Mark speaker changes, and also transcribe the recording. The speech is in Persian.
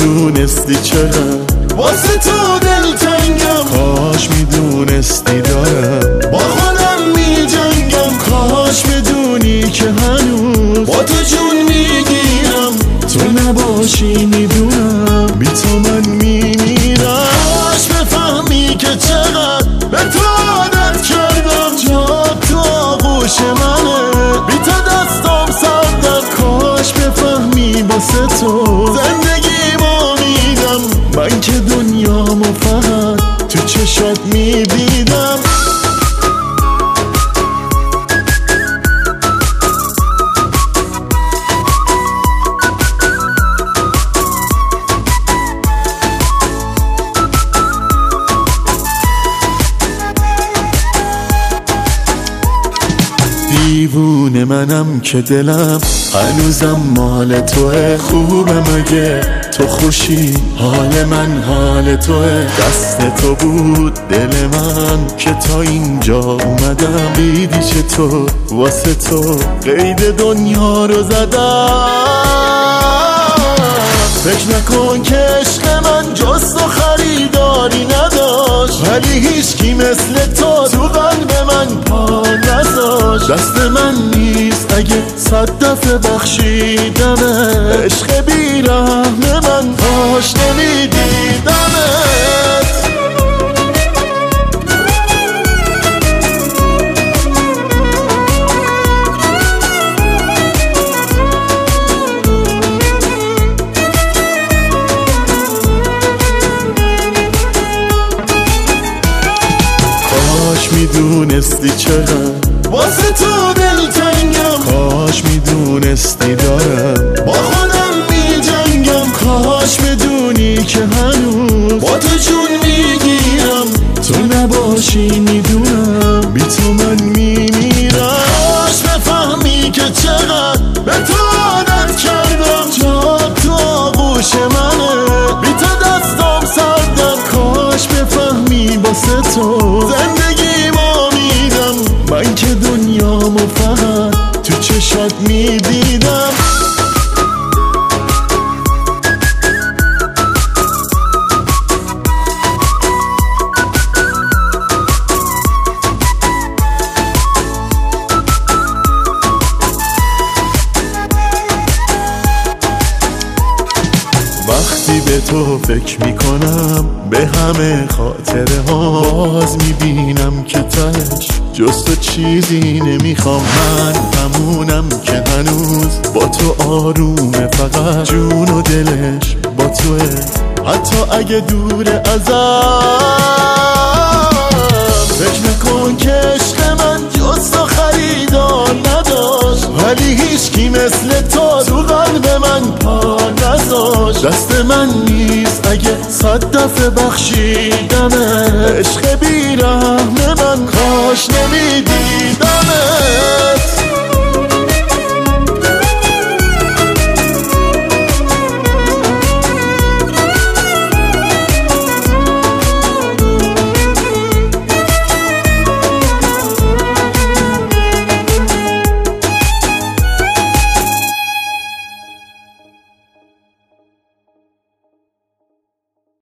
Speaker 1: میدونستی چقدر واسه تو دلتنگم، کاش میدونستی دارم با خودم میجنگم، کاش بدونی که هنوز با تو جون میگیرم، تو نباشی میدونم بی تو من میمیرم. کاش بفهمی که چقدر به تو عادت کردم، جا تو آغوش منه، بی تو دستم سردم. کاش بفهمی واسه تو زندگیمو میدم، من که دنیامو فقط تو چشات میدیدم. دیوونه منم که دلم هنوزم مال توه، خوبه مگه تو خوشی حال من حال توه، دست تو بود دل من که تا اینجا اومدم، دیدی چطور واسه تو قید دنیا رو زدم. فکر نکن که عشق من جز تو خریداری نداشت، ولی هیچکی مثل تو قلب من پا نذاشت. دست من نیست اگه 100 دفعه بخشیدمه، عشق بیرحم من کاش نمیدیدمت. کاش میدونستی چقدر واسه تو دلتنگم، کاش میدونستی دارم با خودم میجنگم، کاش بدونی که هنوز با تو جون میگیرم، تو نباشی میدونم بی تو من میمیرم. کاش بفهمی که چقدر به تو عادت کردم، جا تو آغوش منه، بی تو دستم سردم. کاش بفهمی واسه تو زندگیمو میدم، من که دنیامو فقط تو چشات میدیدم. وقتی به تو فکر میکنم به همه خاطره ها، باز میبینم که تش جز تو چیزی نمیخوام. من همونم که هنوز با تو آرومه، فقط جون و دلش با توه، حتی اگه دور ازم. فکر نکن که عشق من جز تو خریدار نداشت، ولی هیچکی مثل تو قلب من پا نذاشت. دست من نیست اگه 100 دفعه بخشیدمه، عشق بیرحم من کاش نمیدیدمت.